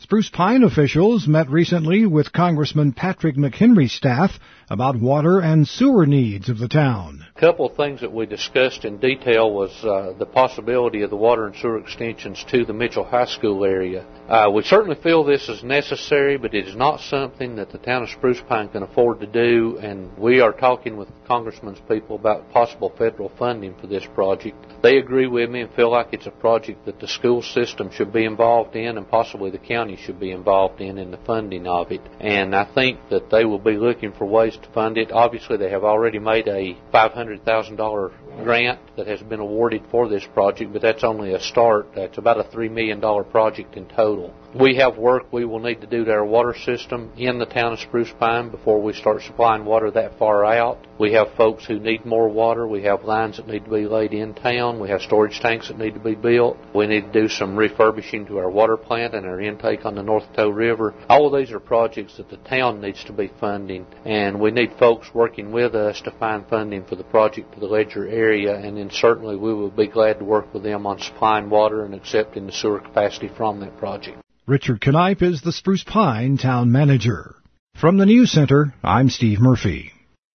Spruce Pine officials met recently with Congressman Patrick McHenry's staff about water and sewer needs of the town. A couple of things that we discussed in detail was the possibility of the water and sewer extensions to the Mitchell High School area. We certainly feel this is necessary, but it is not something that the town of Spruce Pine can afford to do, and we are talking with Congressman's people about possible federal funding for this project. They agree with me and feel like it's a project that the school system should be involved in and possibly the county should be involved in the funding of it. And I think that they will be looking for ways to fund it. Obviously, they have already made a $500,000 grant that has been awarded for this project, but that's only a start. It's about a $3 million project in total. We have work we will need to do to our water system in the town of Spruce Pine before we start supplying water that far out. We have folks who need more water. We have lines that need to be laid in town. We have storage tanks that need to be built. We need to do some refurbishing to our water plant and our intake on the North Toe River. All of these are projects that the town needs to be funding, and we need folks working with us to find funding for the project to the Ledger area, and then certainly we will be glad to work with them on supplying water and accepting the sewer capacity from that project. Richard Knipe is the Spruce Pine Town Manager. From the News Center, I'm Steve Murphy.